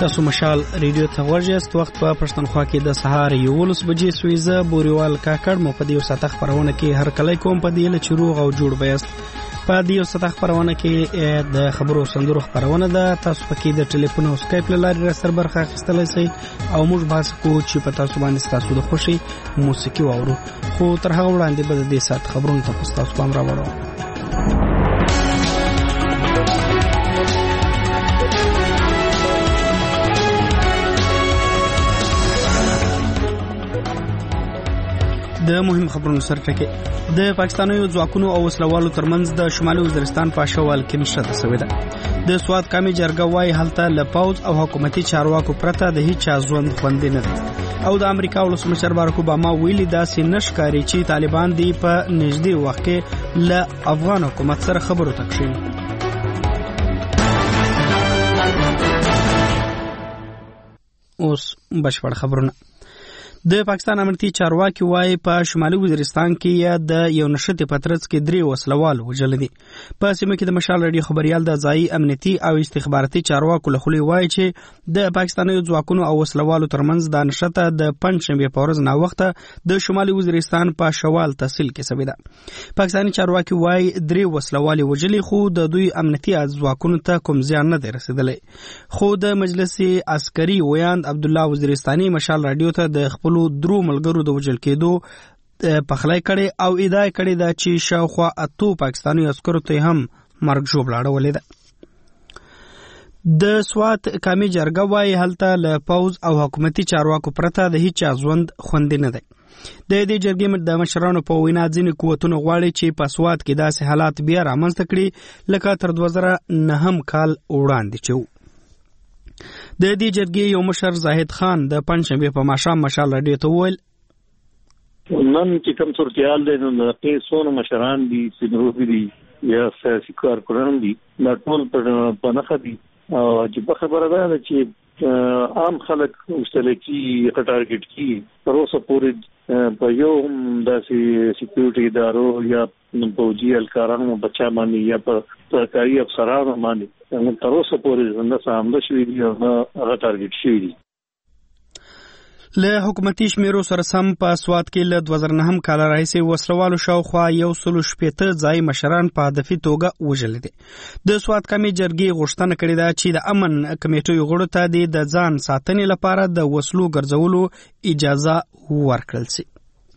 تاسو مشال ریډیو ته ورجست وخت په پښتونخوا کې د سهار 11 بجې سویزه بوريوال کاکړ مو په دې ساته خبرونه کې هر کله کوم په دې له چروغ او جوړ بیاست په دې ساته خبرونه کې د خبرو سندرو خبرونه ده تاسو پکې د ټلیفون او سکایپ لارې سره برخه اخیستلای شئ او موږ بحث کوو چې په تاسو باندې تاسو د خوشي موسیقي واورو خو تر هغه وړاندې به د دې ساعت خبرونه تاسو پام راوړو د مهم خبرونو سره ټکي د پاکستاني ځواکونو او وسلوالو ترمنځ د شمالي وزیرستان په شوال کې نشته شوې ده د سواد کامي جرګه وايي هلته له پاوز او حکومتي چارواکو پرته د هیڅ ژوند خوندې نه ده او د امریکا ولسمشر بارک اوباما ویلي دا سینش کاری چې طالبان دی په نږدې وخت کې له افغان حکومت سره خبرو تکشي اوس بشپړ خبرونه د پاکستان امنیتي چارواکي وايي په شمالي وزیرستان کې د یو نشته پترڅ کې درې وسلوال وژل دي په سیمه کې د مشال رادیو خبريال د ځای امنیتي او استخباراتي چارواکو له خولي وايي چې د پاکستاني ځواکونو او وسلوالو ترمنځ د نشته د پنځشنبه په ورځ نا وخت د شمالي وزیرستان په شوال تحصیل کې سوي ده پاکستاني چارواکي وايي درې وسلوال وژل خو د دوی امنیتي ځواکونو ته کوم زیان نه دی رسیدلی خو د مجلس عسکري ویاند عبد الله وزیرستاني مشال رادیو ته د خپل درو ملګرو د وژل کېدو پخلای کړي او ادعا کړي دا چې شاوخوا 8 پاکستاني عسکرو ته هم مرګ جوړ لاړولې ده د سوات کامي جرګه وايي هلته له پاوز او حکومتي چارواکو پرته د هیڅ ژوند خوندې نه ده د دې جرګې د مشرانو په وینا ځینې قوتونه غواړي چې په سوات کې داسې حالات بیا رامنځته کړي لکه تر 2009 کال وړاندې چې د دې جرګې یو مشر زاهد خان د پنځشنبه په ماښام مشال رادیو ته وویل نن چې کوم صورتحال دی نو د څونو مشران دي سینوروي دي یا سیاسي کارکونان دي دا ټول په نخښه دي او چې په خبره ده چې عام خلک مستلکی ټارګټ کی تر اوسه پورې په یو داسې سکیورټي ادارو یا پوجي الکارانو بچا باندې یا په سرکاري افسرانو باندې تر اوسه پورې نه سامده شوی دي او نه هغه ټارګټ شوی دي له حکومتي شمیرو سره سم په سواد کې له 2009 کال راهیسې وسلوالو شاوخوا 160 ځای مشران په هدفي توګه وژل دي د سواد کامي جرګې غوښتنه کړې ده چې د امن کمیټې غړو ته د ځان ساتنې لپاره د وسلو ګرځولو اجازه ورکړل شي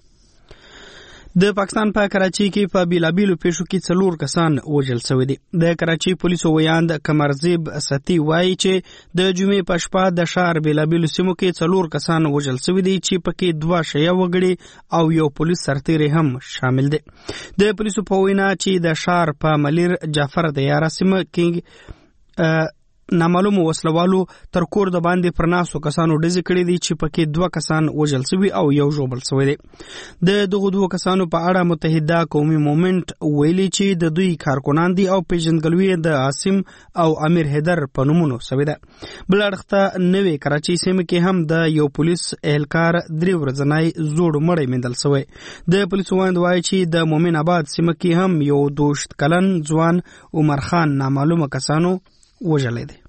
د پاکستان په کراچي کې په بیلابیلو پیښو کې 4 کسان وژل شوي دي د کراچي پولیسو ویاند قمرزیب ستی وایي چې د جمعې په شپه د ښار بیلابیلو سیمو کې 4 کسان وژل شوي دي چې پکې 2 شیعه وګړي او یو پولیس سرتیری هم شامل دي د پولیسو په وینا چې د ښار په ملیر جعفر د یاره سیمه کې نامعلوم وسلوالو تر کور د باندې پرناسو کسانو ډزې کړې دي چې پکې 2 کسان وژل شوي او یو ژوبل شوی دی د دغه 2 کسانو په اړه متحده قومي موومنټ ویلي چې د دوی کارکونان دي او پیژندګلوي د عاصم او امیر حیدر په نومونو شوی ده بل اړخته نوې کراچي سیمه کې هم د یو پولیس اهلکار 3 ورځنی زوړ مړی مندل شوی د پولیسو وایي چې د مومن آباد سیمه کې هم یو 2 کلن ځوان عمر خان نامعلومه کسانو وژلې دي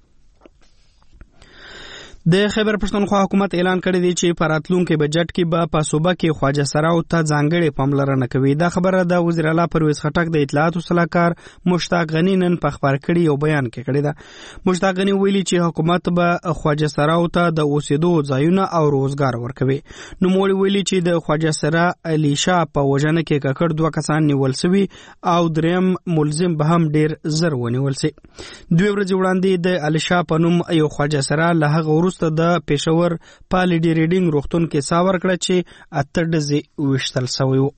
د خیبر پښتونخوا حکومت اعلان کړی دی چې په راتلونکي بجټ کې به په صوبه کې خواجه سراو ته ځانګړې پاملرنه کوي دا خبره د وزیر اعلی پرویز خټک د اطلاعات او صلاحکار مشتاق غنی نن په خبر کړي یو بیان کې کړی دا مشتاق غنی ویلي چې حکومت به خواجه سراو ته د اوسېدو ځایونه او روزګار ورکوي نو موږ ویلي چې د خواجه سرا علي شاه په وژنه کې ککړ 2 کسان نیول شوي او دریم ملزم به هم ډیر زر ونیول شي 2 ورځې وړاندې د علي شاه په نوم یو خواجه سرا له هغه د پېښور پالیډي ریډینګ روغتون کې ساور کړ چې 8 ډزې وشتل شوی وو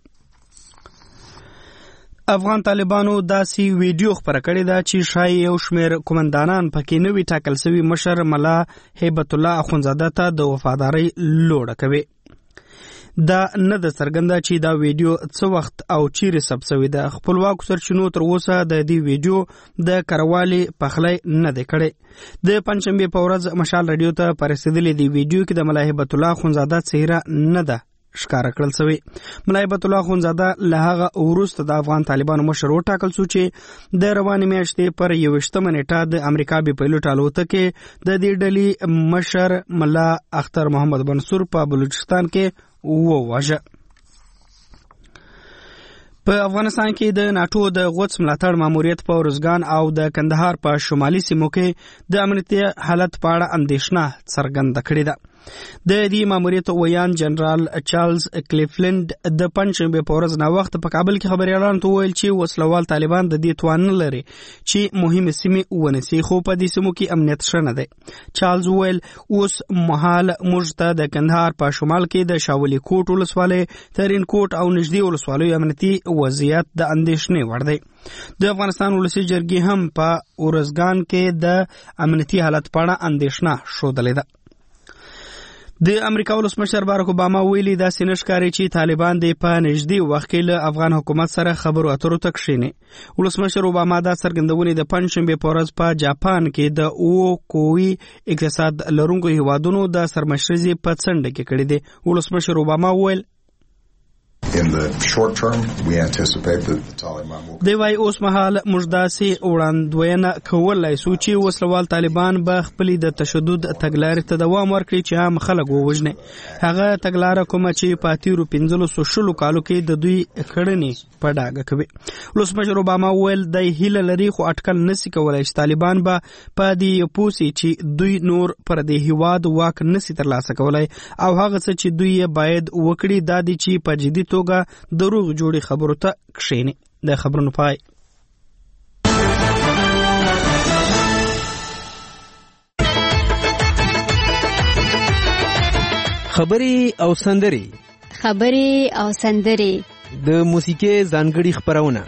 افغان طالبانو داسې ویډیو خبره کړې ده چې شای یو شمېر قومندانان پکې نوي ټاکل شوي مشر ملا هیبت الله اخونزاده ته د وفادارۍ لوړه کوي دا نه د څرګنده چې دا ویډیو څه وخت او چیرې ثبت شوی ده خپلواکو سرچینو تر اوسه د دې ویډیو د کروالي پخلی نه دی کړی د پنځشنبې په ورځ مشال رادیو ته په رسېدلې دی ویډیو کې د ملا هیبت الله اخونزاده څهره نه ده ښکاره کړل شوی. ملا هیبت الله اخوندزاده له هغه وروسته د افغان طالبانو مشر وټاکل شو چې د روانې میاشتې پر 21 نیټه د امریکا بي پایلوټ الوتکې د دې ډلې مشر ملا اختر محمد منصور په بلوچستان کې وواژه. په افغانستان کې د ناتو د غوڅ ملاتړ ماموریت په ورزګان او د کندهار په شمالي سیمو کې د امنیتي حالت په اړه اندېښنه څرګنده کړې ده. د دې ماموریت ویان جنرال چارلز کلیفلند د پنځشنبه په ورځ نا وخت په کابل کې خبريالانو ته ویل چې وسلوال طالبان د دې توان نه لري چې مهمه سیمه ونیسي، خو په دې سیمو کې امنیت شنه دی. چارلز ویل اوس مهال موږ ته د کندهار په شمال کې د شاولي کوټ ولسوالۍ، ترین کوټ او نږدې ولسوالۍ امنیتي وضعیت د اندېښنې وړ دی. د افغانستان ولسی جرګې هم په ورزګان کې د امنیتي حالت په اړه اندېښنه شودلې ده. د امریکا ولسمشر باراک اوباما ویلي دا سینشکاري چې طالبان د په نږدې وخت کې له افغان حکومت سره خبرو اترو ته کښیني. ولسمشر اوباما دا څرګندونې د پنځشنبه په ورځ په جاپان کې د کووي اقتصاد لرونکو هیوادونو د سرمشرۍ په څنډه کې کړې دي. ولسمشر اوباما ویل In the short term, we anticipate that the Taliban will... دی وای اوس مهال موږ داسې وړاندوینه کولای شو چې وسلوال طالبان به خپل د تشدد تګلارې ته دوام ورکړي چې عام خلک ووژني. هغه تګلارې کومه چې په تیرو 15 کالو کې د دوی کړنې په ډاګه کوي. ولسمشر اوباما ویل د هیله لري خو اټکل نسی کولای چې طالبان به په دې پوسي چې دوی نور پر دې هیواد واک نسی ترلاسه کولای او هغه څه چې دوی باید وکړي د دې چې په جدي توګه دروغ جوړي خبرو ته کښیني. د خبرونو پای. خبري او سندري د موسیقي ځانګړي خبرونه،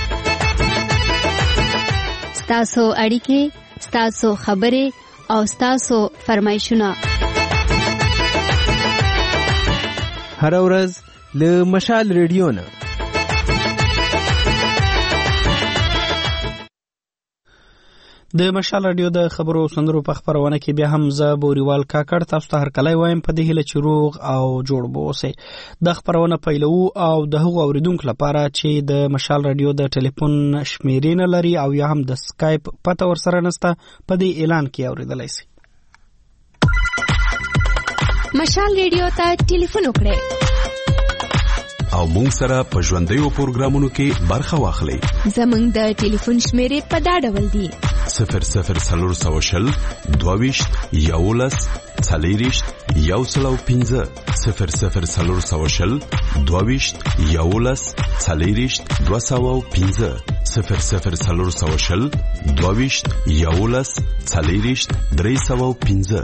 ستاسو اړیکې، ستاسو خبرې او ستاسو فرمایشونه هر ورځ له مشال ریډیو نه. د مشال رادیو د خبرو سندرو په خبرونه کې بیا هم زه بوریوال کاکړ تاسو ته هر کله وایم په دې هیله چې روغ او جوړ بوسئ. د خبرونه پیلو او د هغو اوریدونکو لپاره چې د مشال رادیو د ټلیفون شمیرې نه لري او یا هم د سکایپ پته ورسره نشته په دې اعلان کې اوریدلای شي. مشال رادیو ته ټلیفون وکړئ او مونږ سره په ژوندیو پروګرامونو کې برخه واخلئ. زمونږ د ټلیفون شمیرې په دا ډول دي: 00 22 11 40 105 00 22 11 40 205 00 22 11 40 305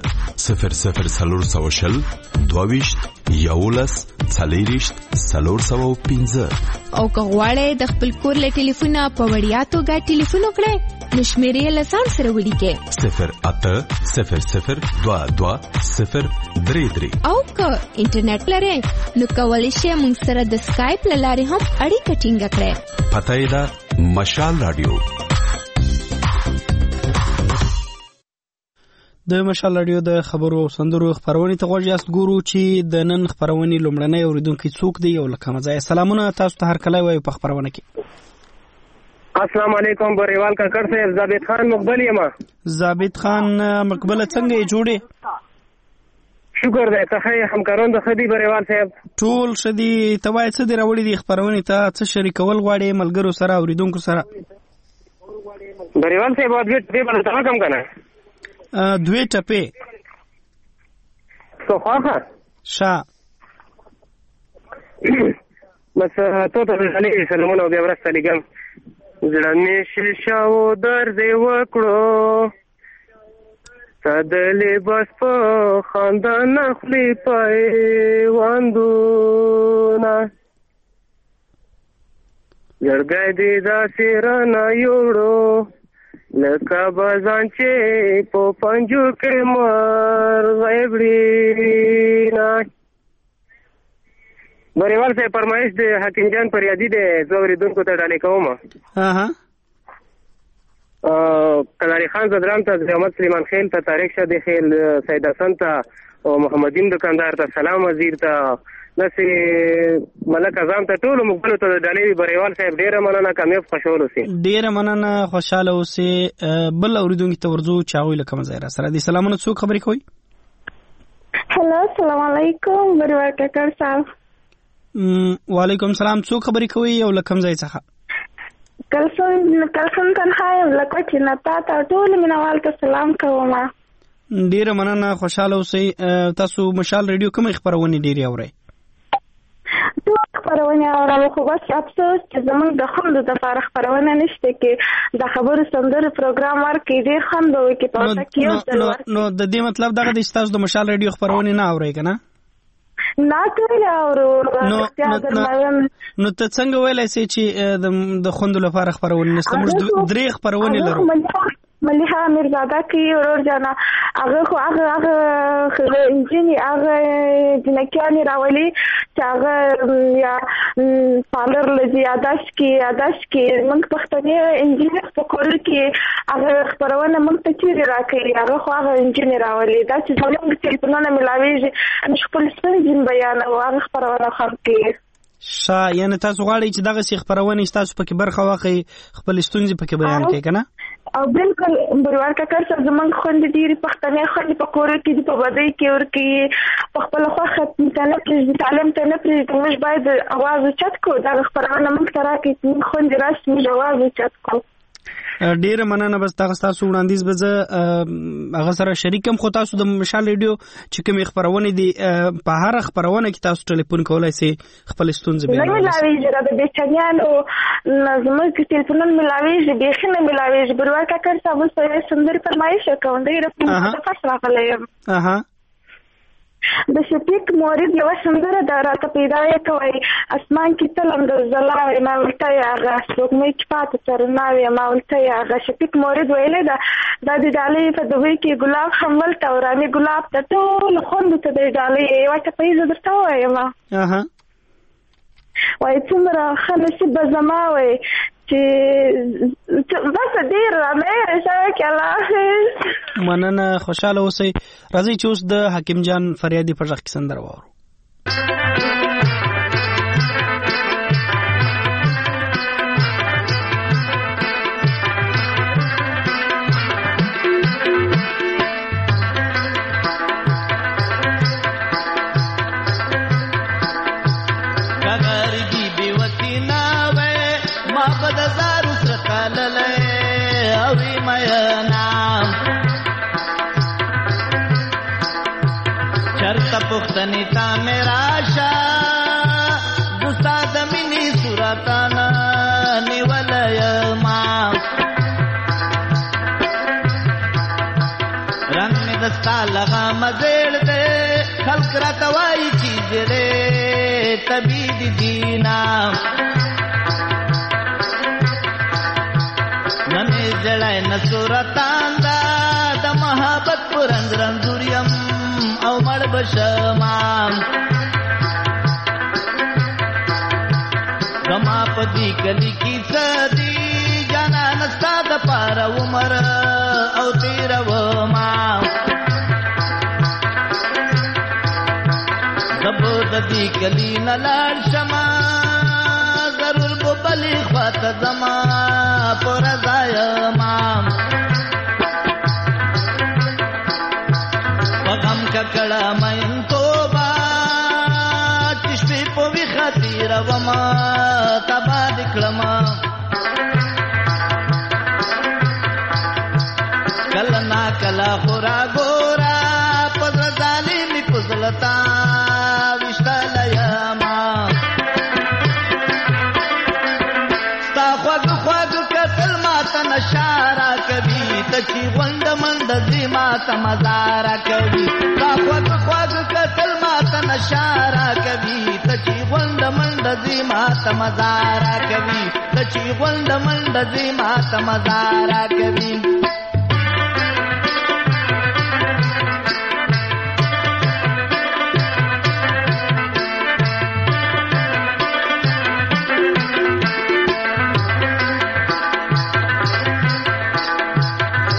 00 22 11 40 305. او که غواړئ د خپل کور له ټلیفونه په وړیا توګه ټلیفون وکړئ نو شمیرې له ځان سره ولیکئ 0800 22 033. او که انټرنیټ لرئ نو کولی شئ موږ سره د سکایپ له لارې هم اړیکه ټینګه کړئ. پته یې ده مشال رادیو. د مشال رادیو د خبرو سندرو خبرونه ته غوږ یاست. ګورو چې د نن خبرونه لومړنۍ اوریدونکو څوک دی یو لکه مزه. سلامونه تاسو ته هر کله وایو په خبرونه کې. السلام علیکم بریوال کاکړ صاحب، ثابت خان مقبل یم. ثابت خان مقبل څنګه جوړې؟ شکر دی ته همکاران د خدي بریوال صاحب ټول شدي. ته وای څه دی راوړي دي خبرونه ته څه شریکول غواړي ملګرو سره اوریدونکو سره؟ بریوال صاحب د دې باندې کم کنه دوی ټپه څه خوخه شا بس ته علي سلامونه او بیا ورسته لګم. زړه مې شاو درد وکړو صدلې بس په خاندان خپل پای واندونه جړګای دې دا سیرنا یوړو لکه بازان چې په پنجو کې مر غیبړي. بریوال صاحب فرمایش د حکیم جان پریادي د زوریدونکو ته ډالې کوم. کلاری خان زدران ته محمد سلیمان خیل ته طارق شاه د خیل سید حسن ته او محمدین دکاندار ته سلام وزیر ته داسې ملک اعظم ته ټولو موږ ته د ډالۍ بریوال صاحب ډېره مننه. کامیاب خوشحال اوسئ. ډېره مننه، خوشحاله اوسئ. بل اورېدونکي ته ورځو چې هغوی له کومه ځایه را سره دي. سلامونه، څوک خبرې کوي؟ هلو، السلام علیکم. بریوال کاکړ صاحب. وعلیکم السلام. څوک خبرې کوي او له کوم ځای څخه؟ کلسون تنها یم له کوچې نه. تا ته ټول مینوال ته سلام کوم. ډېره مننه، خوشحاله اوسئ. تاسو مشال ریډیو کومې خپرونې ډېرې اورئ؟ ټول خپرونې اورم، خو بس افسوس چې زموږ د خوندو دپاره خپرونه نشته کې د خبرو سندرو پروګرام ورکړي. ډېر خوند به وکړي په ورته کې یو ځل ورکړي. نو د دې مطلب دغه دی چې تاسو د مشال ریډیو خپرونې نه اورئ که نه؟ نه ټول اورو. نو ته څنګه ویلی سې چې د خوندو لپاره خپرونې نشته؟ موږ 3 خپرونې لرو. ملیحه میرزاده کی ورور جانا هغه خو هغه انجینی هغه جنکیانی راولي چې هغه یا پالر لږی یاداش کی موږ پښتني انجینر په کور کې هغه خبرونه موږ ته چیرې راکړي. هغه خو هغه انجینر راولي دا چې زموږ ټلیفونونه ملاویږي موږ خپل ستونزې بیانوو. هغه خبرونه خام کوي. یعنی تاسو غواړئ چې دغه سي خبرونه تاسو پکې برخه واخلئ، خپل ستونزې پکې بیان کړئ که نه؟ او بالکل بریوال کاکړ صاحب زموږ خوندې ډېرې پښتنې خوندې په کورو کې دي، په بدۍ کې ورکوي، په خپله خوښه ته نه پرېږدي، تعلیم ته نه پرېږدي. موږ باید اواز اوچت کړو. دغه خپرونه موږ ته راکړئ چې موږ خوندې راشي، موږ اواز اوچت کړو. ډېره مننه. بس دغه ستاسو وړاندیز به زه هغه سره شریکم. خو تاسو د مشال ریډیو چې کومې خپرونې دي په هره خپرونه کې تاسو ټلیفون کولی سئ، خپل ستونزې بیانولی سئ. نه ملاویږي را د بېچنیانو زموږ ټلیفونونه ملاویږي، بیخي نه ملاویږي. بریوال کاکړ صاحب اوس په یوې سندرې فرمایش کوم. ډېره متفس راغلی یم. د شفیق مورید یوه سندره ده راته پیدا یې کوئ. اسمان کې تل اندر ځلاوې ما ولته یې هغه سپوږمۍ کې پاته ترناوې ما ولته یې هغه. شفیق مورید ویلی ده دا د ډالۍ په دوبۍ کې ګلاب هم ولته ورانې ګلاب ته ټولو خوندو ته د ډالۍ یوه ټپۍ زه درته ووایم. وایي څومره ښه نصیب به زما وی چې بس ډېر رامېره شوی کې. الله حافظ. مننه، خوشحاله اوسئ. راځئ چې اوس د حکیم جان فریادي په غږ کې سندره واورو. پختنی تا میرا شا گستا دمینی صورتانا نیولی ما رنگ می دستا لغا مزیل دے خلق را توائی چیز دے تبید دینا نمی جڑای نصورتان دا دا محبت پرنگ رنزوریم او مړ بشمام زما په دې کلی کې سدي جانا نستا د پاره عمر او تیرو ما زبو د دې کلی نه لاړ شما ضرور به بلې خواته زما پر ځای ما ککړه مین توبه چې شپې په وي خطیره وما تبا دکړم کله نا کله خورا ګورا پزړه ظالم پزلتا وشتاله ما ستا خوږ کتل ماته نشاره کوي ته چې غونډ منډ زی ماته مزاره کوي خوږ کتل ماته نشاره کوي ته چې غونډ منډ زی ماته مزاره کوي ته چې غونډ منډ زی ماته مزاره کوي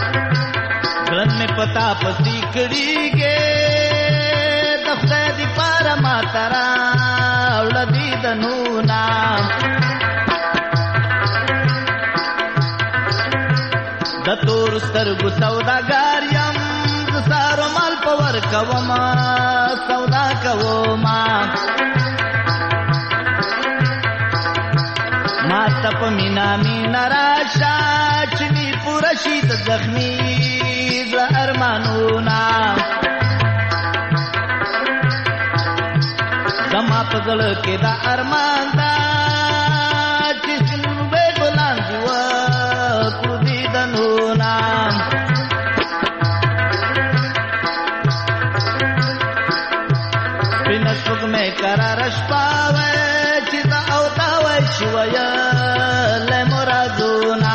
ګرن می پتا پتی کړي ګې د خدای دی لار ما ترا وړدي د نونا د تور سترګو سوداګار یم د سارو مال پور کوما سودا کوما ما تپ مینا مینا راشا چنی پورشی د زخمی د ارمانونا زما پزړ کې دا ارمان دا چې څنګه ګلان جوا کو دي دنونا پینسوک مې قرار شپاوه چې دا او تا وای شویا له مرادونا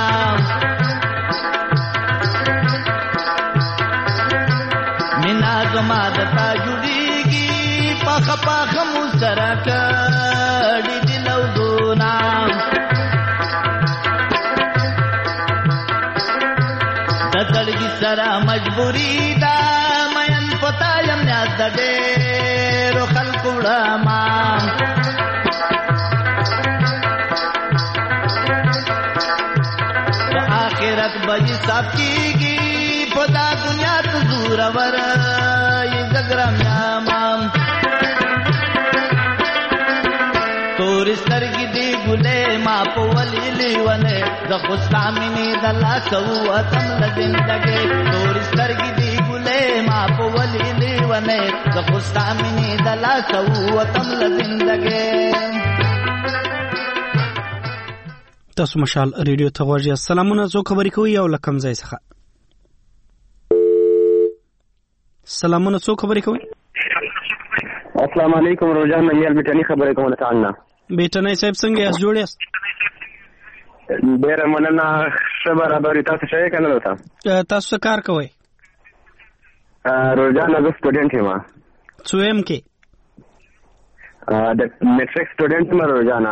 مینا زما د تا جوړیږي پخ پخ مو سره کړي دلو دونا د تړګي سره مجبوری دا مېن پتا یم یاد دې رو خلکوړه ما د آخرت بجی صاحب کیږي پدا دنیا ته زور ور ای زګرام یا مام تور سترګې دی ګلې ما په ولې لیونه د خوستامینې د لاسو اتم ل زندګي تور سترګې دی ګلې ما په ولې لیونه د خوستامینې د لاسو اتم ل زندګي تاسو مشال ریډیو ته غواړئ سلامونه زو خبرې کوي او لکم ځای څخه سلامونه زو خبرې کوي السلام علیکم روزان یال بیٹنی خبرې کوم تعالی بیٹنی صاحب څنګه یاست جوړ یاست ډیر مننه خبر خبرې تاسو شې کنه تاسو کار کوئ روزان از سټوډنټ یم څویم کې د میټریک سټوډنټ یم روزان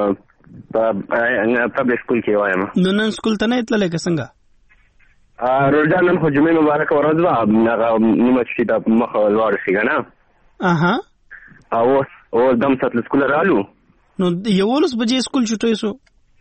پبلک سکول کې وایم نن سکول ته نه تللې که څنګه روزان نن خو جمعې مبارک ورځ وه هغه نیمه چې د مخه لاړ شي که نه اوس دم سات له سکوله رالو نو 11 بجې سکول چټوي سو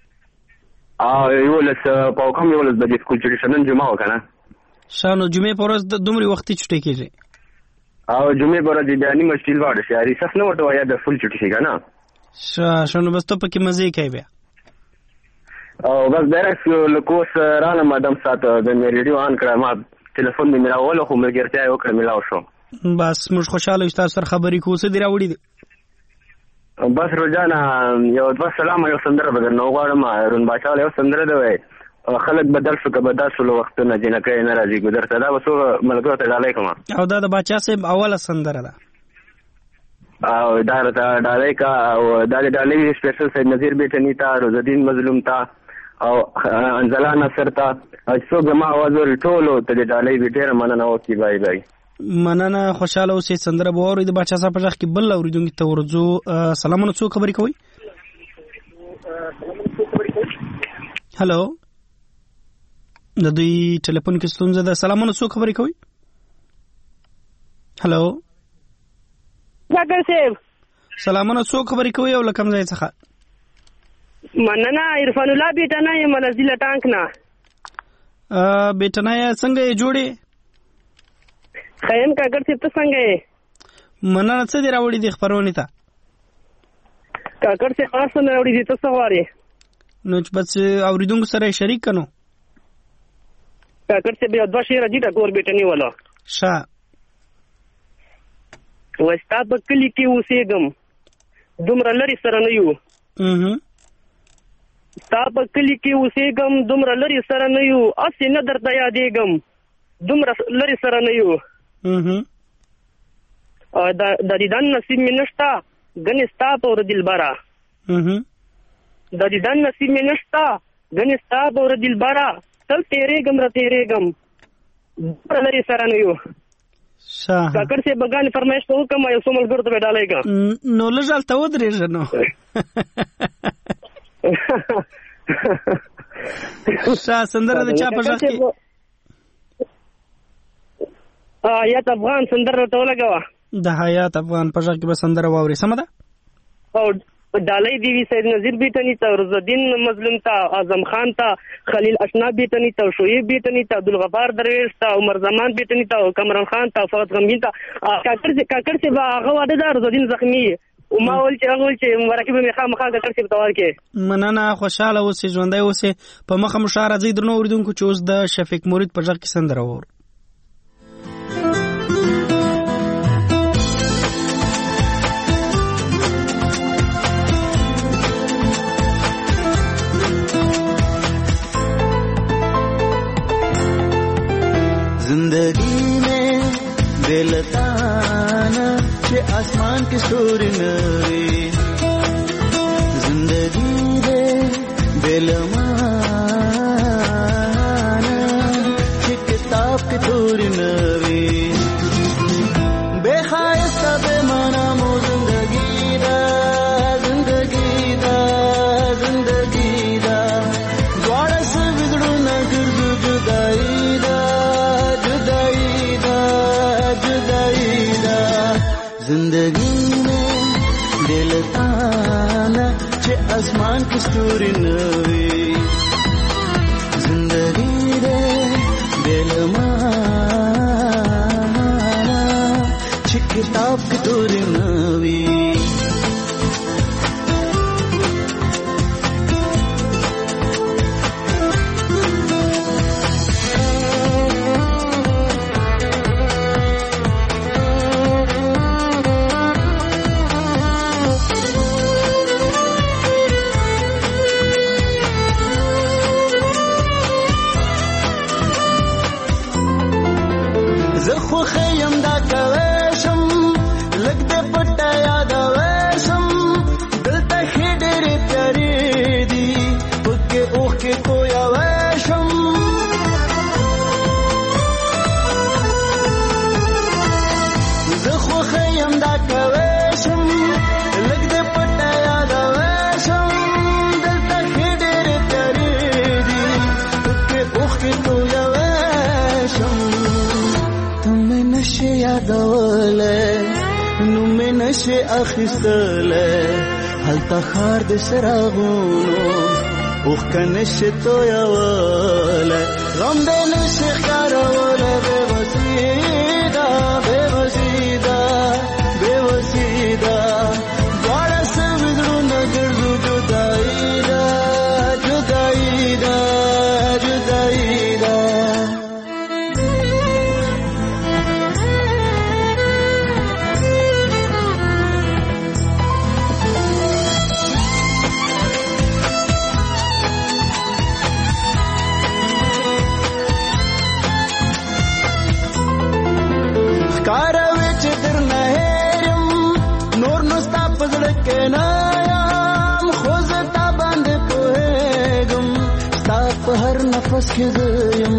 11 په کوم 11 بجې سکول چټي شنن جمعه وکنه شانو جمعې پر ورځ د دومره وختي چټي کېږي او جمعې پر ورځ د نیمه چې لاړ شي ریسس نه ورته یا د فل چټي شي کنه شانو بس ته پکې مزه کوي بیا او بس ډایرکټ لکوس رانه مدام سات د ریډیو آن کړه ما ټلیفون مې راول خو ملګرتیا یو کړم ملاو شو بس موږ خوشاله یو تاسو سره خبرې کوو څه دی راوړي دي بس روزانه یو د سلام یو سندره بدل نو غواړم رون باچا یو سندره دی خلک بدل شو که بدل شو وختونه جنکه نه راځي ګذر ته دا وسو ملګرو ته ډالای کوم او دا د باچا صاحب اوله سندره ده او دا ډالای کا او دا ډالای سپیشل سید نذیر بیٹنی تا روزدین مظلوم تا او انزلا نصر تا څو جما आवाज ور ټولو ته ډالای ډیر مننه او کی بای بای مننه خوشاله اوسې سندره به اوري د باچا صاحب په ځخ کې بل اوریدونکو ته ورځو سلامونه څو خبرې کوي هالو د دوی ټلیفون کې ستونزه ده سلامونه څو خبرې کوي هالو ډاکټر صاحب سلامونه څو خبرې کوي او لکم ځای څخه مننه عرفان الله بیٹنه یم لزیله ټانک نه بیٹنه څنګه جوړې خیم کاګر څه څنګه مننه څه دی راوړي د خبرونه ته کاګر څه خاص نه راوړي دي تاسو واره نو چې بس اوریدونکو سره شریک کنو کاګر څه بیا د شهر دي ټکور بیٹنی ولا شا وستا په کلی کې اوسېګم دومره لري سره نه یو ستا په کلی کې اوسېګم دومره لري سره نه یو اسی نه درته یادېږم دومره لري سره نه یو د دیدن نصیب مې نشته ګنې ستا په ور دلبره د دیدن نصیب مې نشته ګنې ستا په ور دلبره تل تیرېږم را تیرېږم دومره لري سره نه یو کاکړ سے بغان فرمایش ته وکم یو څو ملګرو ته ډالېګا نو لږ ته ودرېږه نو سندره د چا په ځخ کې یا افغان سندره ته ولګوا د حیات افغان په ژغ کې به سندره واوري. سمه ده. او ډالۍ دیوی سید نذیر بیتنی ته، رزالدین مظلوم ته، اعظم خان ته، خلیل اشنا بیتنی ته، شعیب بیتنی ته، عبدالغفار درویش ته، عمر زمان بیتنی ته، کمران خان ته، فقط غمگین ته. کاکړ چې به هغه واده ده رزالدین زخمی او ما ول چې هغه ول چې مرکب مې خامخا کاکړ چې بتوار کې مننه. خوشاله اوسې، ژوندۍ اوسې. په مخه مشاره زی درنو اوریدونکو چې اوس د شفیق مرید په ژغ کې سندره وور. जिंदगी में बेलताना के आसमान के सूर नवे, जिंदगी में बेलमाना के किताब के तूर नवे, बेखायस्ता बेमाना मो जिंदगी दा, जिंदगी दा, जिंदगी दा, द्वार से बिगड़ू न गिरदू जुदाई दा, जिंदगी में दिल ताना चे आसमान की सूरी नवी, जिंदगी रे दिल माना चे किताब की तूरी नवी. خیم دا کوشم لګ دې پټه یاد وشم دلته خډېر تیارې دي پکې اوخ کې کویا وشم زه خو خیم دا کوشم لګ دې پټه یاد وشم دلته خډېر تیارې دي پکې اوخ کې کویا وشم. تمہیں نشے یادولے نومې نشے اخیستلے هلته خار د سراغونو اوخ که نشے تویولے غم دې نشے ښکارولے بے وسیده بے وسیده بے وسیده دواړه سوي زړونه ګرځو جدایي ده جدایي ده جدایي ده. هر نفس کې زیم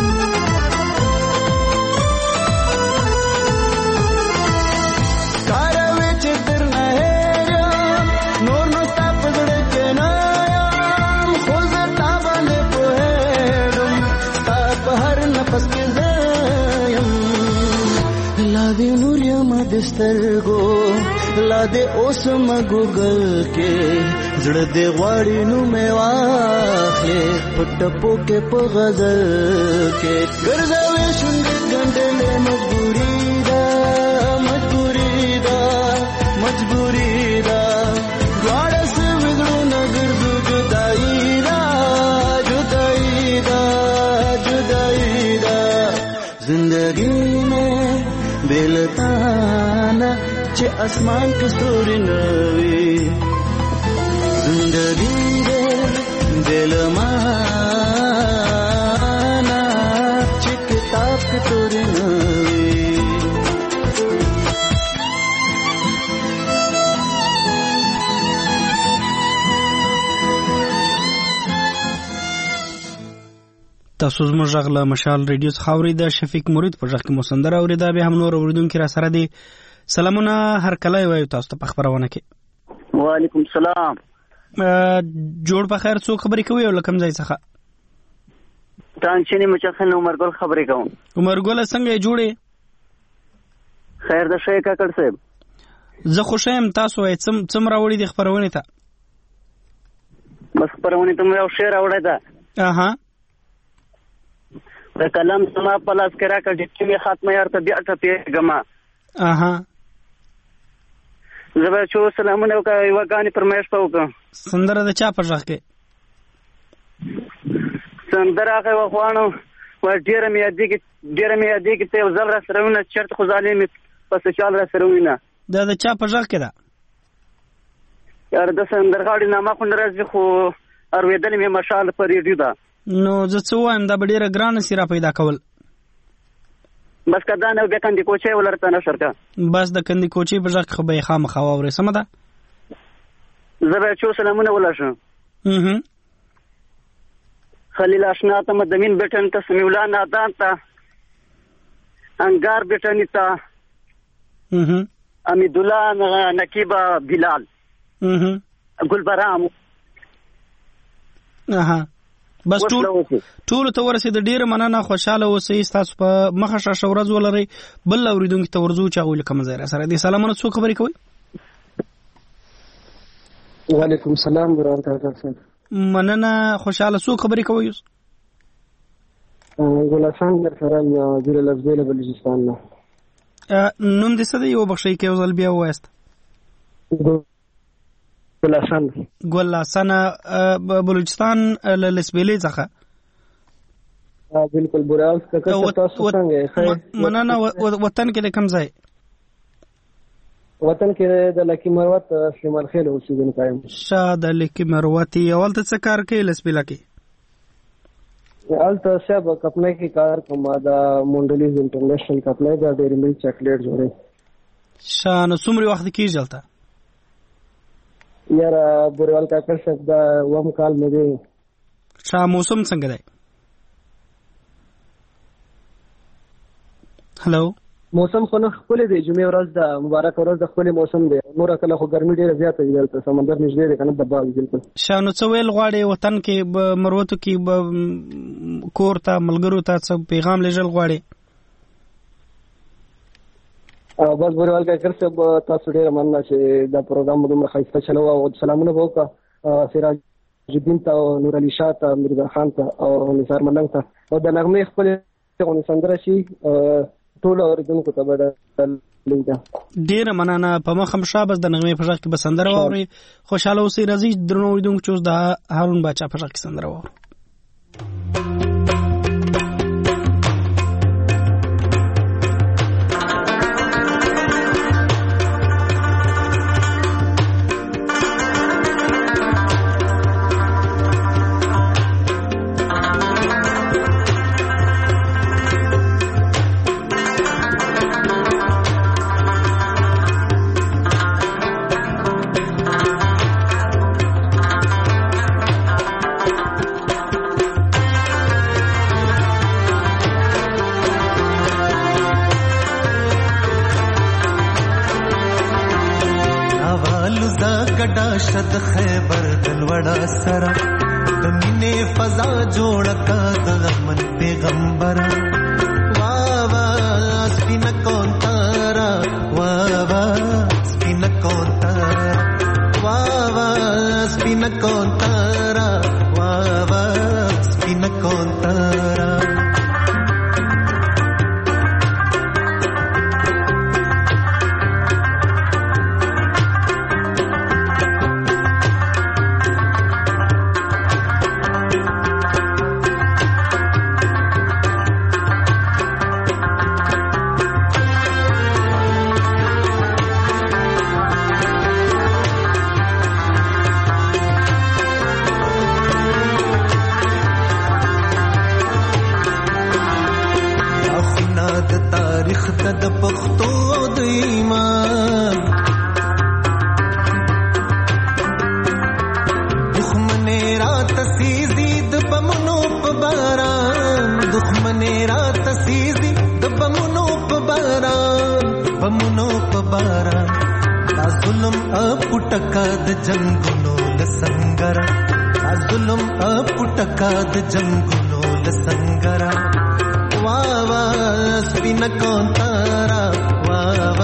کاروي چې درنه هېرم نور نو ستا په زړه کې نه یم خو زه تا باندې پوهېږم ستا په هر نفس کې زیم لا دې نور یم د سترګو لا دې اوس مګوګل کې زړه دې غواړي نو مې واخلې په ټپو کې په غزل کې ګرځوي شونډې ګنډلې مجبوري ده مجبوري ده مجبوري ده دواړه سوي زړونه ګرځو جدایي ده جدایي ده جدایي ده. زندگی میں बेलताना चे आसमान के स्तूरी नवी, जिंदगी रे दिल माना चे किताब के स्तूरी नवी. تاسو زموږ غږ له مشال ریډیو څخه اورئ. شفیق مرید په غږ کې مو سندره اورېده. بیا هم نور اوریدونکي را سره دي. سلامونه هرکلی وایو تاسو ته په خبرونه کې. وعلیکم السلام. جوړ په خیر. څوک خبرې کوي او له کوم ځای څخه؟ تانچنی مچخن عمرګل خبرې کوم. عمرګل څنګه جوړې؟ خیر د شي کاکړ صاحب زه خوشایم تاسو یې څم راوړي د خبرونه ته بس خبرونه ته یو شعر راوړی دا اها د کلم سما پلاس کرا کړي چې ختمه یار ته بیا ته پیغما اها زبر چو سلامونه وکړه وګانی پرمېش پوکا سندره د چا په ځخ کې سندره هغه وخوانو و ډیره مې یادې کې ته زل را سرونه چرته خو ظالم پس چال را سرونه دا د چا په ځخ کې دا یار د سندرغاړي نامه خو راځي خو ارویدل مې مشال پر ریډیو دا نو زه څه وایم دا ډیره ګرانه سیرا پیدا کول بس کدا نه به کندي کوچې ولرته نه شرکا بس د کندي کوچې په ځخ خو به خامخا وره سم ده زبر چو سلامونه ولاشم خلیل آشنا ته مدمن بیٹن ته سمیولا نادان ته انگار بیٹنی ته امیدالله نقیبا بلال گلبرام اها بس ټول ته ورسې د ډیر مننه خوشاله اوسئ تاسو په مخه شاشه ورځ ولرئ بل اوریدونکو ته ورزو چا ویل کوم ځای سره دي سلامونه څو خبرې کوي وعلیکم السلام ورحمۃ اللہ مننه خوشاله څو خبرې کوي ګلاسان در سره جوړ لزبیل بلوچستان نه نوم دې څه دی یو بخښي کې ځل بیا وایست ګلاسان بلوچستان لسبیلې څخه بالکل بوراوس تاسو څنګه مننه وطن کې کوم ځای وطن کې د لکی مروت شمال خیل اوسیدونکو یم شاده لکی مروت یولته څه کار کوي لسبیلا کې الته شب کپنه کې کار کوم دا مونډلیز انټرنیشنل کپنه دا ډېری ملک چاکلیټ جوړي شانه څومره وخت کې ځلته یاره بوروال کاکر صاحب دا وم کال مې دی شا موسم څنګه دی هلو موسم خو نه خپل دی جمعې ورځ د مبارک ورځ د خپل موسم دی نور کله خو ګرمي ډیره زیاته وي دلته سمندر نږدې دی کنه د باغ بالکل شانو څه ویل غواړي وطن کې مروتو کې کور ته ملګرو ته څه پیغام لېږل غواړي بس بوروال کاکر صاحب تاسو ډیره مننه چې دا پروګرام دومره ښایسته چلو او سلامونه به وکړه سراج الدین ته او نور علي شاه ته مرزا خان ته او نثار ملنګ ته او د نغمې خپل سندره شي ټول اوریدونکو ته به ډیره مننه په مخم شابه د نغمې په ځخ کې به سندره واوري خوشاله اوسئ راځي درنو اوریدونکو چې د هارون باچا په ځخ کې سندره واورو شد خیبر دلوڑا سرا دمینه فضا جوڑ کا دغمن پیغمبر واہ واہ سپینا کون تارا واہ واہ سپینا کون تارا واہ واہ سپینا کون تارا واہ واہ سپینا کون تارا د پښتو د ایمان دښمنه رات سيزي د بمونو په باران دښمنه رات سيزي د بمونو په باران بمونو په باران دا ظلم اپټکا د جنگونو لسنګر دا ظلم اپټکا د جنگونو لسنګر واہ واہ سپینا کون تارا واہ واہ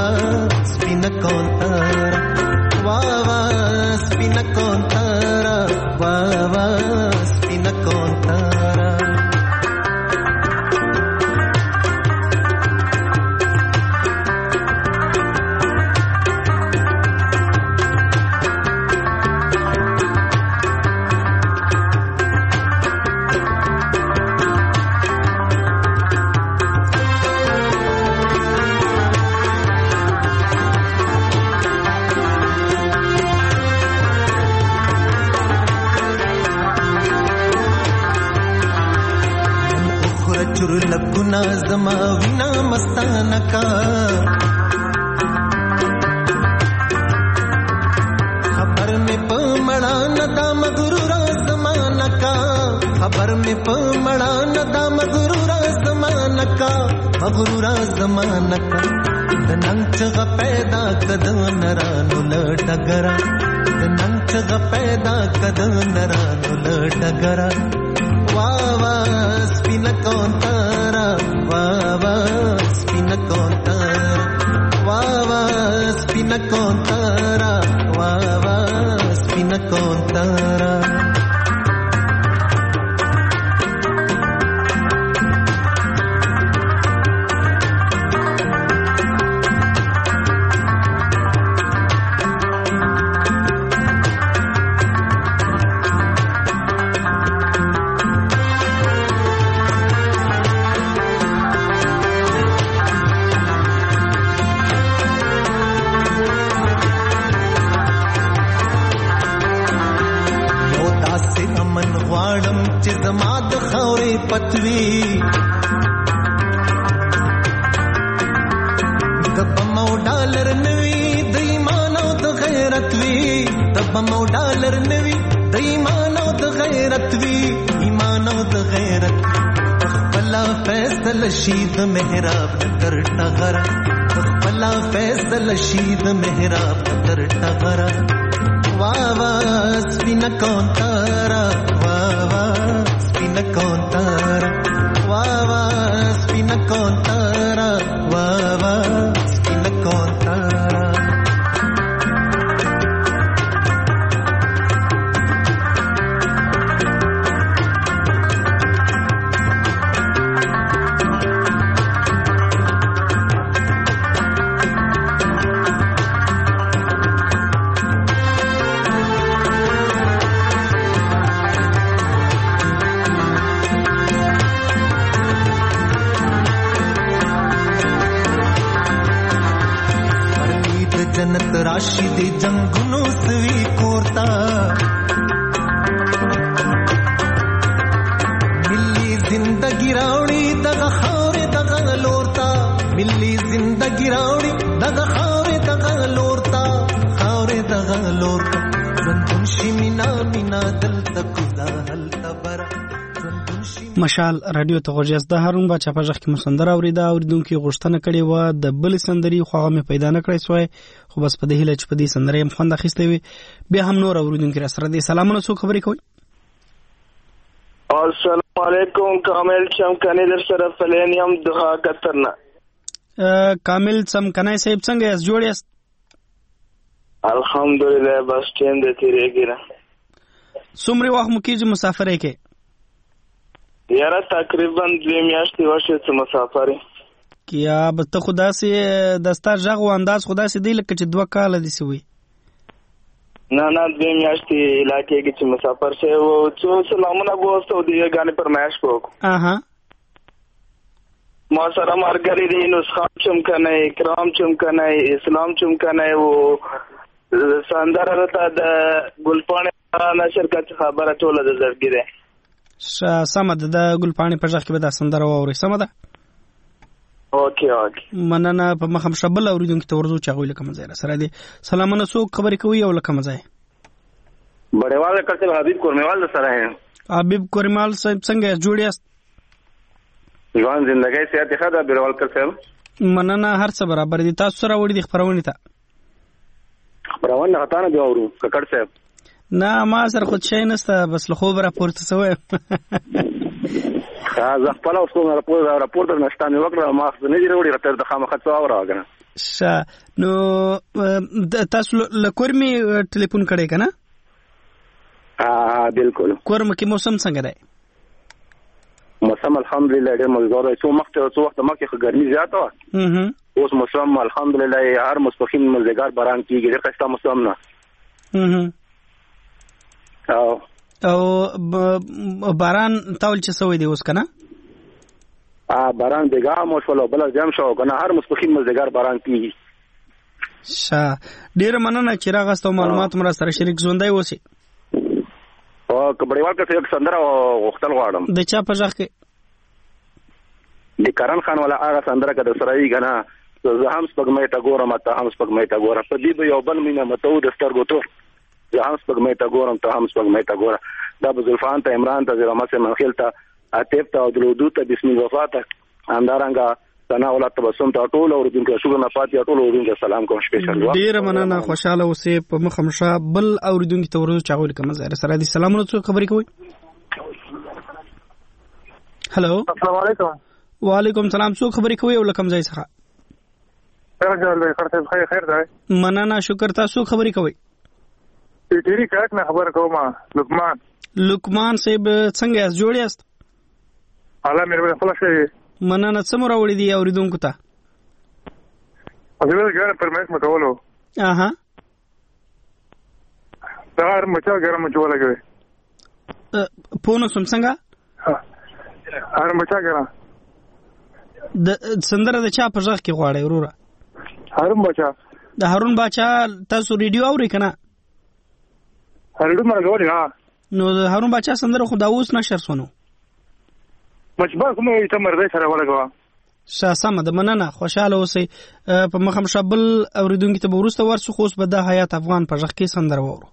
وینا زما وینا مستانه کا خبر میں پمڑا ندا مغرور زمانہ کا خبر میں پمڑا ندا مغرور زمانہ کا مغرور زمانہ کا ننګ چغ پیدا کد نرانو لټګرا ننګ چغ پیدا کد نرانو لټګرا وا وا سپین کونتارا وا وا سپین کونتارا وا وا سپین کونتارا وا وا سپین کونتارا پتوی دبمو ډالر نوی د ایمان او د غیرت وی دبمو ډالر نوی د ایمان او د غیرت وی ایمان او د غیرت خپلا فیصل شید محراب تر ټغرا خپلا فیصل شید محراب تر ټغرا وا وا سپین کونتارا وا وا سپین کونتارا وا وا سپین کونتارا وا وا سپین کونتارا جنت راشی دی جنگونو سوی کورتا ملی زندگی راوڑی دغه خاورې دغه لورتا ملی زندگی راوڑی دغه خاورې دغه لورتا خاورې دغه لورتا زندون شي مینا مینا دلته کودا هلته برا مشال رادیو ته غوږیاست د هارون باچا په ژغ کې مسندره اوریده اوریدونکو غوښتنه کړې و د بل سندري خو هغه مې پیدا نه کړی سوی خو بس په دې هیله چې په دې سندره هم خوند اخیستی وي بیا هم نور اوریدونکو را سره دې سلامونه څوک خبرې کوي السلام علیکم کامل چمکنی در سره فلینیم دغه کترنا کامل چمکنی صاحب څنګه یاست جوړ یاست الحمدلله بس ټیم دې تیریږي څومره وخت مو کېږي مسافرۍ کې یاره تقریبا 2 میاشتې وشوې چې مسافر کیا به ته خو داسې دستا غږ و انداز خو داسې دی لکه چې 2 کاله داسې وي نه 2 میاشتې علاقې کې چې مسافر شوی و څو سلامونه به ورته ودې ګانې فرمایش به وکړو ما سره ملګري دي نسخان چمکنی اکرام چمکنی اسلام چمکنی و سندره راته د ګلپاڼې نشر کچ خبره ټوله د زړګي ده سمه ده د ګلپاڼې په ژغ کې به دا سندره واورئ سمه ده اوکې مننه په مخم شبل اوریدونکو ته ورځو چې هغوی له کومه ځای را سره دي سلامونه څوک خبرې کوي او له کومه ځای بړیوال کړتل حبیب کورمیوال سره یم حبیب کورمیوال صاحب څنګه یاست جوړ یاست ځوان زندګۍ صحت ښه ده بړیوال کړتل مننه هر څه برابر دي تاسو سره وړي دي خبرونه ته خبرونه هتا نه دی اورو ککړ صاحب نه ما سره خود شي نسته بس له خوب راپورته سوې زه خپل اوس کوم راپورټر نشته مې وکړه ما نه دی وروړي تر د خامخ څو اور راغنه نو تاسو له کورمي ټلیفون کړی کنه بالکل کورم کې موسم څنګه دی موسم الحمدلله ډېر مزدور دی څو وخت مخکې ګرمي زیاته وه اوس موسم الحمدلله هر ماسپښین مازدیګر باران کېږي ډېر ښایسته موسم نه او باران تاول چې سوی دی اوس کنه باران دیګه مو شول بل جام شو کنه هر ماسپښین مازدیګر باران کېږي ډېر مننه چې راغستو معلومات مر سره شریک ژوندۍ اوسئ او کبړیوال کې یو سندره غوښتل غواړم د چا په ژغ کې د کرن خان ولا هغه سندره کده سرای غنا زه هم سپګمې ته ګورم ته هم سپګمې ته ګورم په دې به یو بل مینه متو د سترګو ته زه هم سپګمې ته ګورم ته هم سپګمې ته ګورم دا بزلفان ته عمران ته زرمسه منخیل ته عتیب ته او درودو ته بسم الله وفاته اندارنګا ثنا اولاد تبسم ته ټول اوریدونکو شکر نه پاتې ټول اوریدونکو سلام کوم سپیشل ډیر مننه خوشاله اوسې په مخمشه بل اوریدونکو ته ورته چاغول کوم زهره سره دي سلامونه څو خبرې کوي هالو السلام علیکم وعلیکم السلام څو خبرې کوي ولکم ځای څخه خیر ده مننه شکر تاسو خبرې کوي ډیری کاک نه خبر کوم لقمان صاحب څنګه یاست جوړ یاست الله مې رب خلاص مننه څومره وړي دي اوریدونکو ته اځول ګر پرمېس مکولو اها دا مچا ګرم مچوله کوي پونو سم څنګه هر مچا ګرم د سندره د چا په ځخ کې غواړي وروره هارون بچا د هارون بچا تاسو ریډیو اوري کنه هارون مرګوري ها نو د هارون بچا سندره خدا اوس نشر سونو مچبا کومه ته مرده سره ولګوا شاسمه د مننه خوشاله اوسې په مخم شبل اوریدونکو ته ورسته ورسو خوش به د حیات افغان په ځخ کې سندره وورو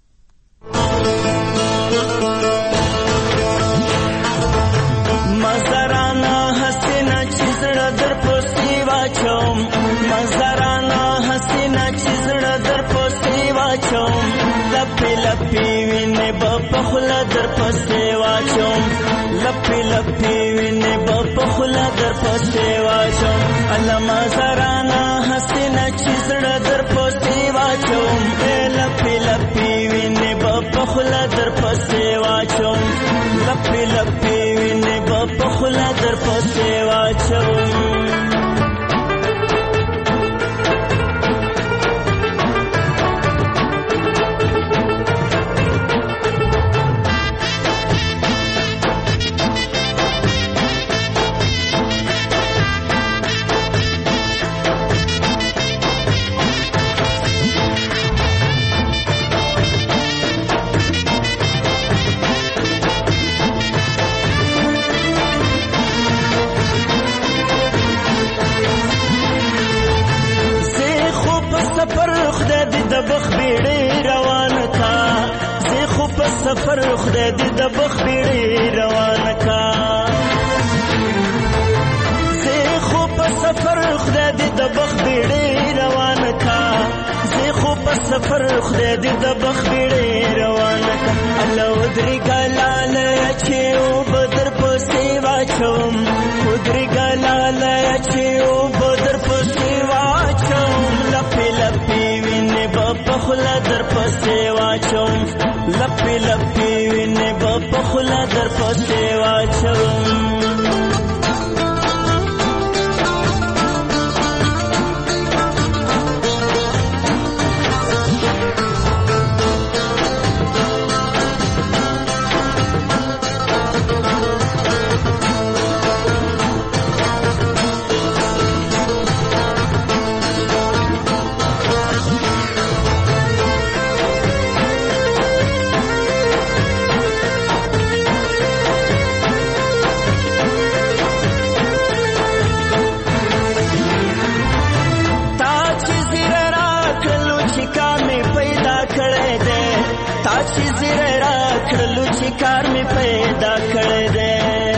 مزرانا حسینا چیزړه در پوستی واچوم مزرانا حسینا چیزړه در پوستی واچوم لپی لپی وینه په خلا در پوستی واچوم لپی لپی وینه په خلا در پوستی واچوم الله مزرانا حسینا چیزړه در پوستی واچوم لپی لپی وینه په خلا در پوستی واچوم لپی لپی وینه په خلا در پوستی واچوم سفر خدای دې د بخبيړي روان کا زه خو په سفر خدای دې د بخبيړي روان کا زه خو په سفر خدای دې د بخبيړي روان کا الله ودري ګلال چې او بدر پسې واچوم ودري ګلال چې او بدر پسې واچوم لپی لپی وینه په خلا در پسې واچوم لپی لپی وینه په خلا در پسې واچوم کار می پیدا کړی دی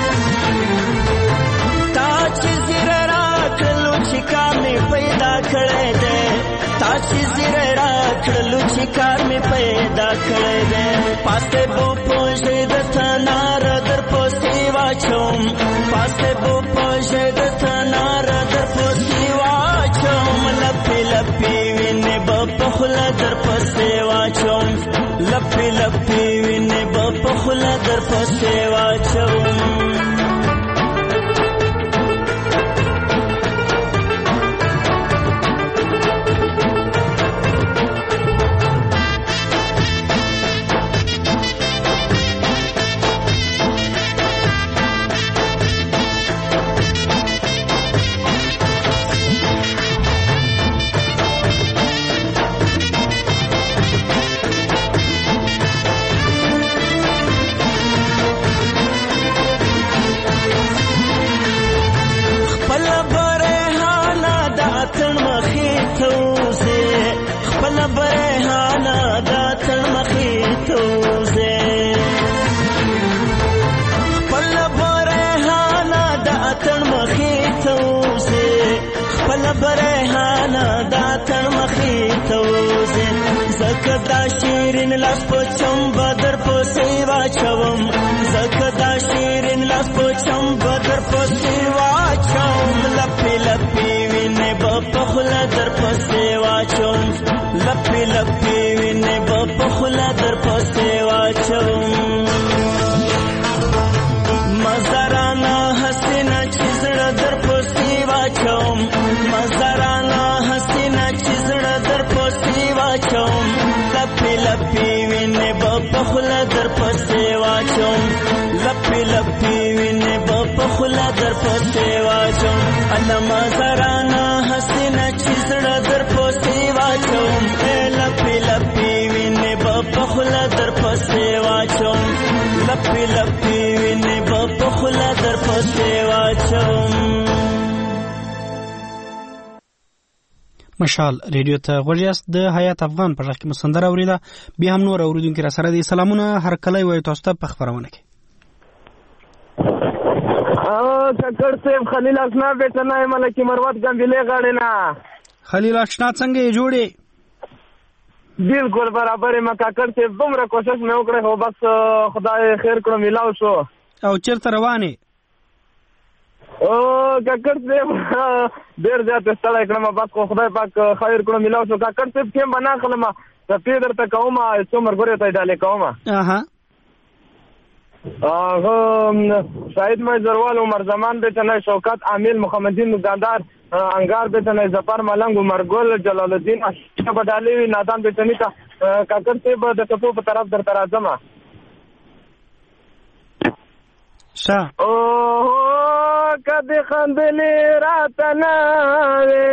تا چې زیره راکړلو چې کار می پیدا کړی دی تا چې زیره راکړلو چې کار می پیدا کړی دی پاسه بو پوجې د تنار در پوسې واچوم پاسه بو پوجې د تنار در پوسې واچوم لپی لپی وینه په خلا در پوسې واچوم لپی لپی وینه په خلا در پوسې واچوم توزه خپل برهانه دا تر مخې توزه خپل برهانه دا تر مخې توزه خپل برهانه دا تر مخې توزه زکه دا شیرین لاس په چمبه در پسې واچوم زکه دا شیرین لاس په چمبه در پسې واچوم لپې لپې وینې به په خوله در پسې واچوم لپې لپې وینې به په خوله در پسې واچوم مزارانه حسینه چې زړه در پسې واچوم مزارانه حسینه چې زړه در پسې واچوم لپې لپې وینې به په خوله در پسې واچوم لپې لپې وینې به په خوله در پسې واچوم الله مزارانه حسینه چې زړه در پسې واچوم لپې لپې وینې به په خوله در پسې واچوم لپې لپې وینې به په خوله در پسې واچوم. مشال ریډیو ته غوږ یاست. د حیات افغان په غږ کې مو سندره اوریده. بیا هم نور اوریدونکي را سره دي. سلامونه هر کله وایو تاسو ته په خبرونه کې. ککړ صاحب خلیل اشنا بیٹه نه ملکی مروت ګمبلې غاړې نه خلیل اشنا څنګه یې جوړې؟ بالکل برابر ما ککړ صاحب دومره کوشش مې وکړې خو بس خدای خیر کړو ملاو شو. او چیرته روانې؟ ککړ صاحب ډېر زیات ستړی کړم بس خو خدای پاک خیر کړو ملاو شو. ککړ صاحب کیم بنا خلم ته درته کوم څو مرګورې ته ډالې کوم. شاهد مزروال عمر زمان بیتنه شوکت عامل محمدین دکاندار انگار بیتنه زفر ملنگ عمر گل جلال الدین اشنا بدالی نادان بیتنی تا کاکر سے با دکتو په طرف در ترازمه شا کدی خندلی راتناوی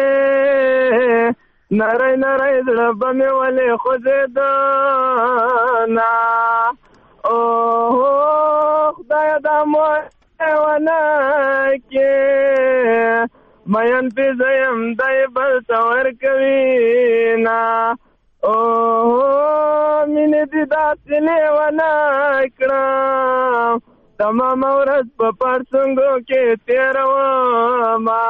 نرائی نرائی دلبمی ولی خوزیدانا خدای دا مویوانا که مین پی زیم دای بل سور کوینا مین دی دا سلیوانا کرام تمام ورځ په پرسنګو کې تیروما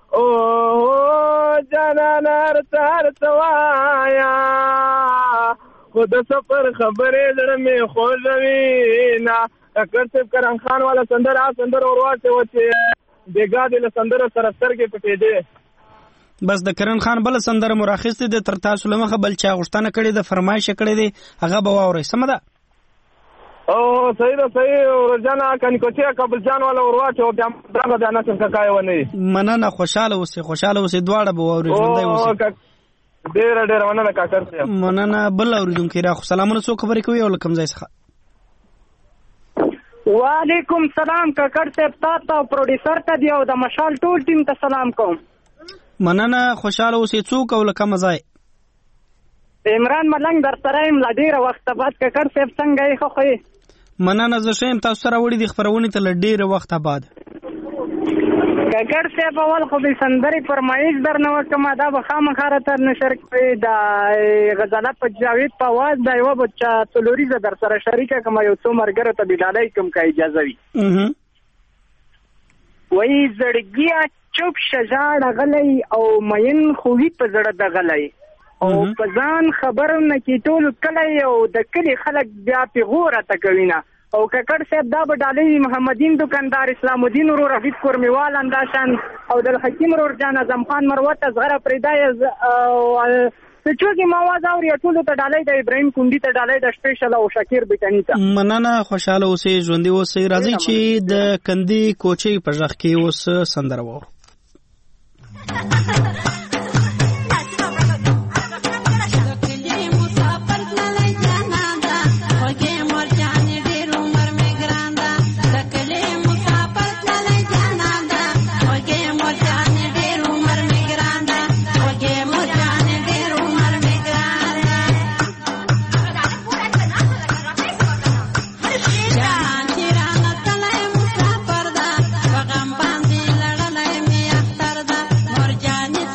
جانانا هر سوایا خود سفر خبرې زړه مې خوځوي نه. ککړ صاحب کرم خان والا سندره سندر ورواچه و چې بیګا دې له سندره سره سترګې پټېدې. بس د کرن خان بل سندره مراخص دي تر تاسو لمخه بل چا غوښتنه کړې ده فرمایش کړې دي هغه به واورئ. سمه ده؟ صحیح ده صحیح. ورجانه کني کوچیا قبل جان والا ورواچه او بیا دغه د نشم ککای ونی مننه. خوشاله اوسې دواړه به واورئ ژوندۍ اوسې. ډېر مننه کاکر صاحب. مننه. بل اوریدونکي را خو سلامونه څوک خبرې کوي او له کوم ځای څخه؟ وعلیکم سلام کاکر صاحب تاسو او پروډوسر ته دی او د مشال ټول ټیم ته سلام کوم. مننه. خوشاله اوسې. څوک او له کوم ځای؟ عمران ملنګ در سره یم له ډېره وخته بعد. کاکر صاحب څنګه یې ښه خو یې؟ مننه. زه ښه یم. تاسو سره وړي دي خپرونې ته له ډېره وخته بعد. کاکر صاحب اول خو د سندرې فرمایش درنه وکړم دا به خامخا راته نشر کړي د غزاله په جاوید په اواز دا یوه به څلوریزه در سره شریکه کړم یو څو ملګرو ته بډالۍ کوم که اجازه وي. وایي زړګیه چوپ شه ژاړه غلی او مین خو وي په زړه د غلی او په ځان خبر نه کې ټول کلی او د کلي خلک بیا پیغور راته کوي نه. او ککړ صاحب دا به ډالۍ محمدین دکاندار اسلام الدین ورور رفیق کورمیوال انداشان او د حکیم ورور جان اعظم خان مروت اصغر پریدای چې ما आवाज اوري ټول ته ډالۍ د ابراهیم کندی ته ډالۍ د سپیشل او شکیر بټنی ته. مننه. خوشاله اوسې ژوندۍ اوسې. راځي چې د کندی کوچي په ځخ کې اوس سندره وو. Morjani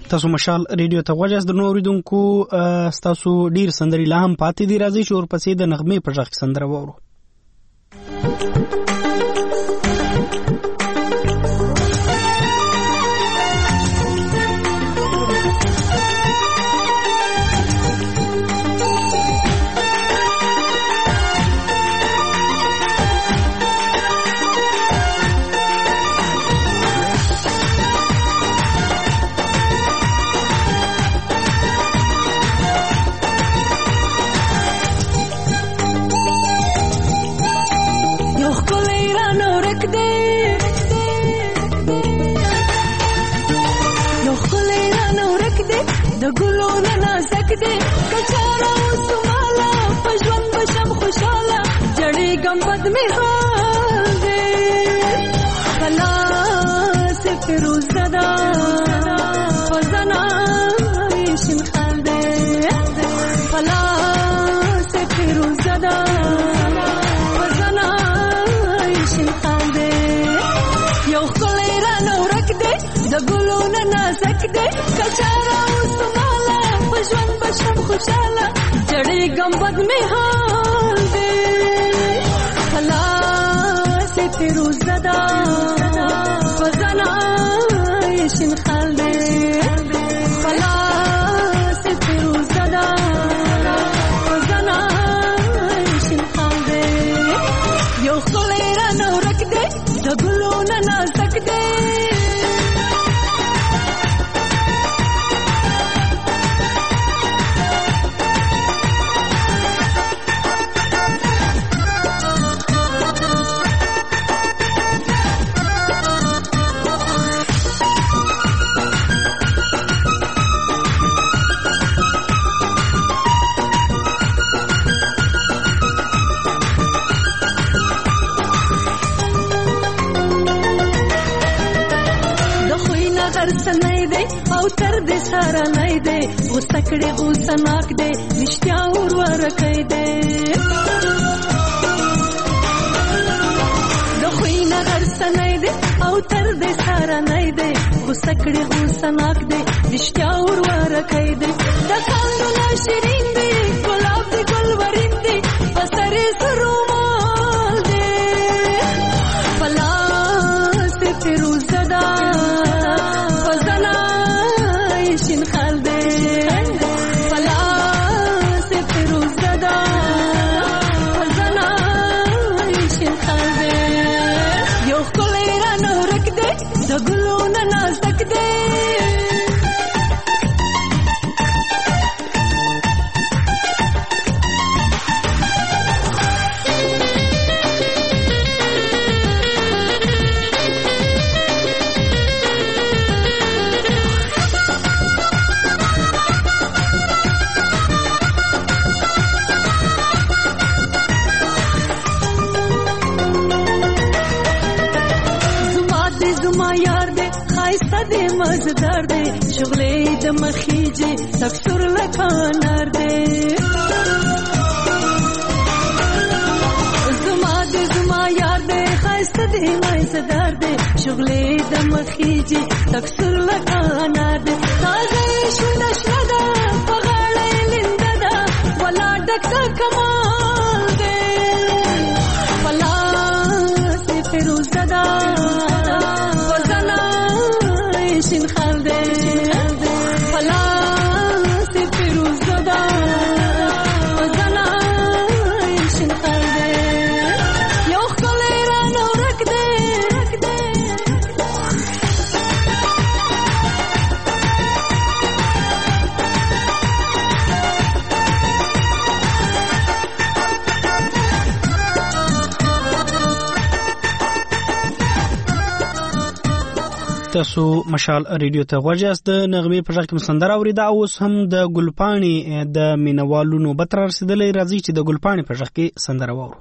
تاسو مشال ریډیو ته غوږ یاست. نو اوریدونکو تاسو ډیر سندري لا هم پاتې دي، راځي چې ورپسې د نغمې په ژغ سندره وورو. गंबद में हाल दे खलास फिरोज ज़दा फज़ना शिन खाल दे खलास फिरोज ज़दा फज़ना शिन खाल दे यो खुलेरा न रख दे दगलो न नाज़क दे تر دې سره نه دی غوسه کړې غوسه ناک دی رښتیا ورکې دی د خوینه غرسه نه دی او تر دې سره نه دی غوسه کړې غوسه ناک دی رښتیا ورکې دی د خاندونه شیرین دی ګلاب دی ګلورین دی پسرې سرومال دی پلاس فیروز زدا مزدار دے شغلے د مخیجه تکسر لکانار دے زما یار دے خاصه دے مزدار دے شغلے د مخیجه تکسر لکانار دے تازه شونه شدا پغړې لندا ولا ډکا کمال دے ولا سے فیروز زدا شین خال دے فلا سے فیروز زدا فزنا شین خال دے یو خلیرا نو رکھ دے تاسو مشال ریډیو ته غوږ یاست. د نغمې په ژغ کې سندره اوریده. اوس هم د ګلپاڼې د مینوالو نوبت را رسیدلی، راځي چې د ګلپاڼې په ژغ کې سندره واورو.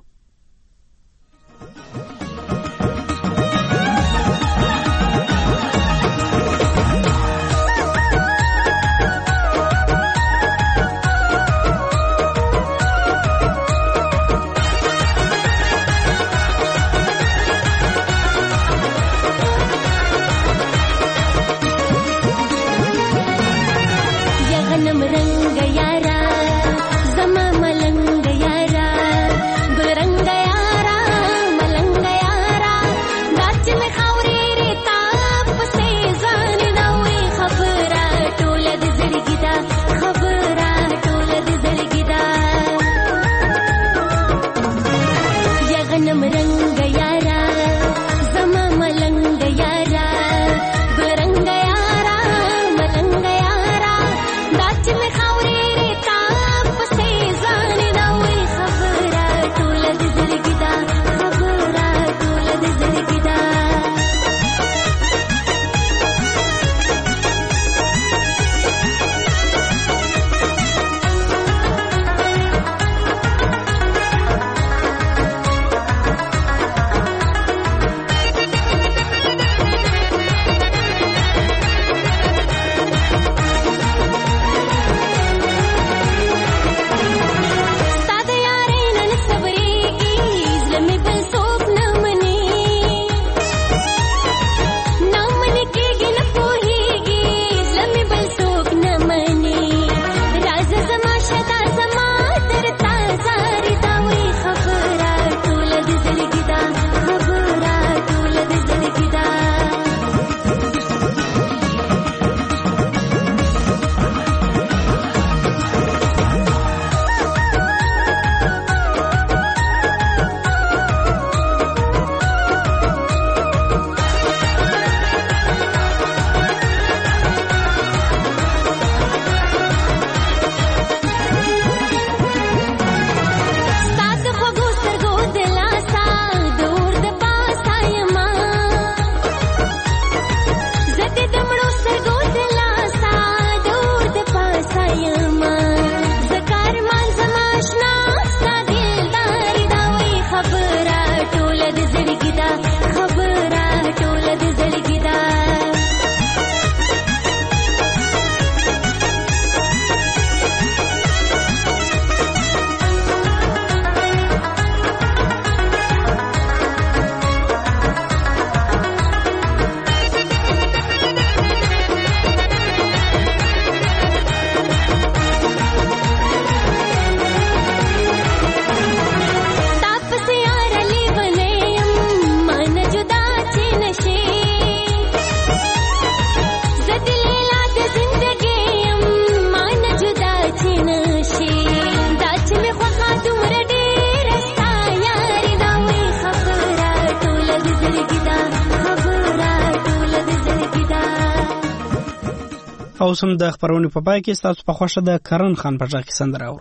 او سم د خبرونې په پای کې تاسو په خوښه د کرن خان په ځای کې سندره اورو.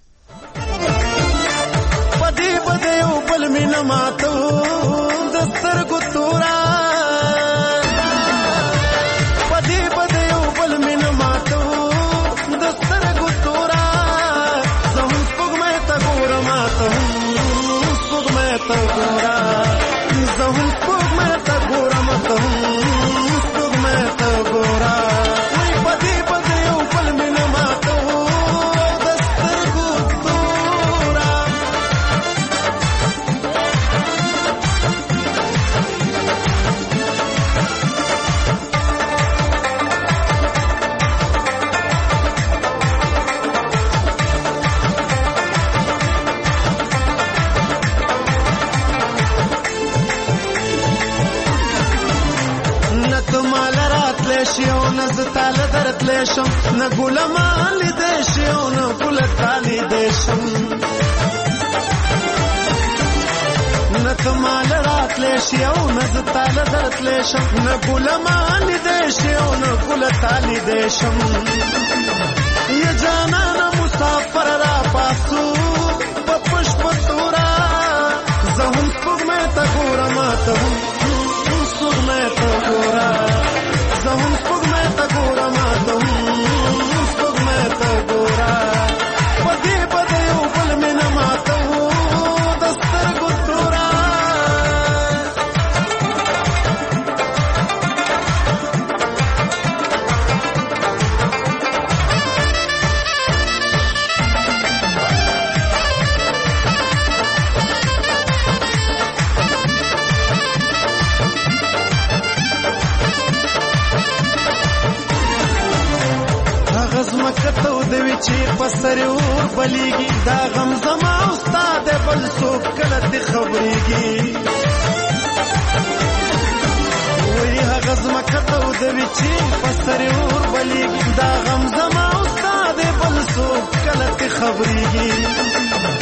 پدې پدې یو بل مینه ماتو د سترګو تورا پدې پدې یو بل مینه ماتو د سترګو تورا زه سپوږمۍ ته ګورم ته سپوږمۍ ته ګورا زه سپوږمۍ ته ګورم ته سپوږمۍ ته ګورا وای پدې پدې یو بل مینه ماتو د سترګو تورا شیو نز تال درت لیشم نه ګوله مالی دې شیو نه ګوله تالی دې شم نه کمال رات لیشیو نز تال درت لیشم نه ګوله مالی دې شیو نه ګوله تالی دې شم یا جانان مسافر را پاسو پپش پتورا زهم سپوږمۍ ته ګورم ته سپوږمۍ ته ګورا زهم سپوږمۍ ته ګورم ته سپوږمۍ ته ګورا پدې پدې یو بل مینه ماتو د سترګو تورا مکتو دوی چې پسرې اور بلیږي دا غم زما استاد بل څوک کله دې خبرېږي وای هغه مکتو دوی چې پسرې اور بلیږي دا غم زما استاد بل څوک کله دې خبرېږي